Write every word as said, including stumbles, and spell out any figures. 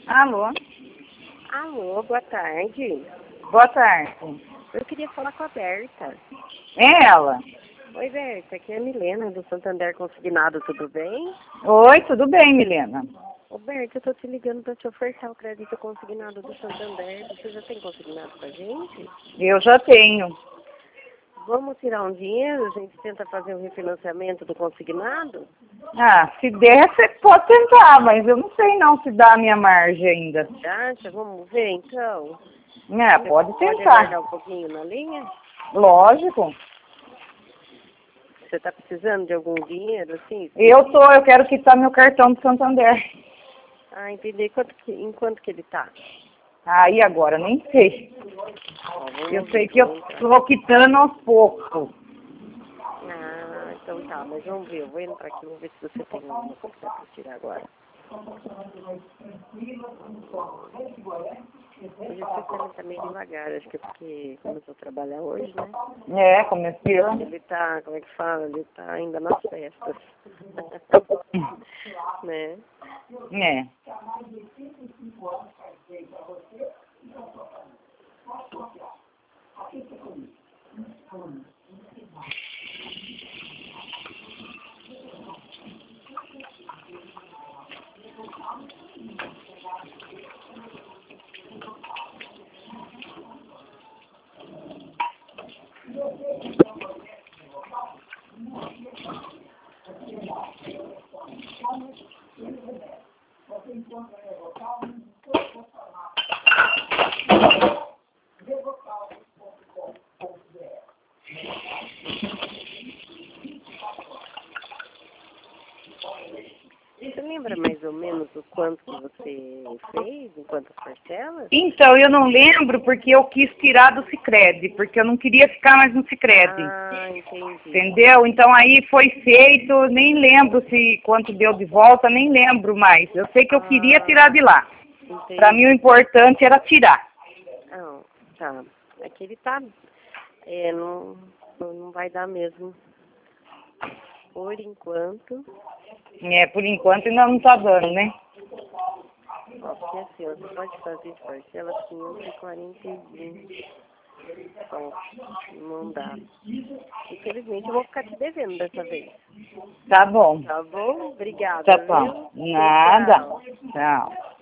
Alô? Alô, boa tarde. Boa tarde. Eu queria falar com a Berta. É ela? Oi, Berta, aqui é a Milena, do Santander Consignado, tudo bem? Oi, tudo bem, Milena? Ô, Berta, eu tô te ligando pra te ofertar o crédito consignado do Santander. Você já tem consignado com a gente? Eu já tenho. Vamos tirar um dinheiro, a gente tenta fazer um refinanciamento do consignado? Ah, se der, você pode tentar, mas eu não sei não se dá a minha margem ainda. Acha? Vamos ver, então? É, Você pode pode tentar. aguardar um pouquinho na linha? Lógico. Você tá precisando de algum dinheiro, assim? Eu tô, eu quero quitar meu cartão do Santander. Ah, entendi. Quanto que, em quanto que ele tá? Aí agora, nem sei. Ó, vamos Eu ver, sei que eu vamos entrar. tô quitando aos poucos. Ah, então tá, mas vamos ver, eu vou entrar aqui, vou ver se você tem alguma coisa pra tirar agora. Hoje o sistema tá meio devagar, acho que é porque começou a trabalhar hoje, né? É, comecei. Ele tá, como é que fala? Ele tá ainda nas festas. Né? É. Você lembra mais ou menos o quanto que você fez, em quantas parcelas? Então, eu não lembro porque eu quis tirar do Sicredi, porque eu não queria ficar mais no Sicredi. Ah, entendi. Entendeu? Então aí foi feito, nem lembro se quanto deu de volta, nem lembro mais. Eu sei que eu queria Ah, tirar de lá. entendi. Para mim o importante era tirar. Ah, tá. Aqui ele tá, é, não, não não vai dar mesmo. Por enquanto, É, por enquanto ainda não tá dando, né? ó, porque assim, ó, você pode fazer de parcelas quinhentos e quarenta e um. Só, não dá. Infelizmente eu vou ficar te devendo dessa vez. Tá bom. Tá bom? Obrigada, Tá viu? bom. Nada. Tchau. Tchau.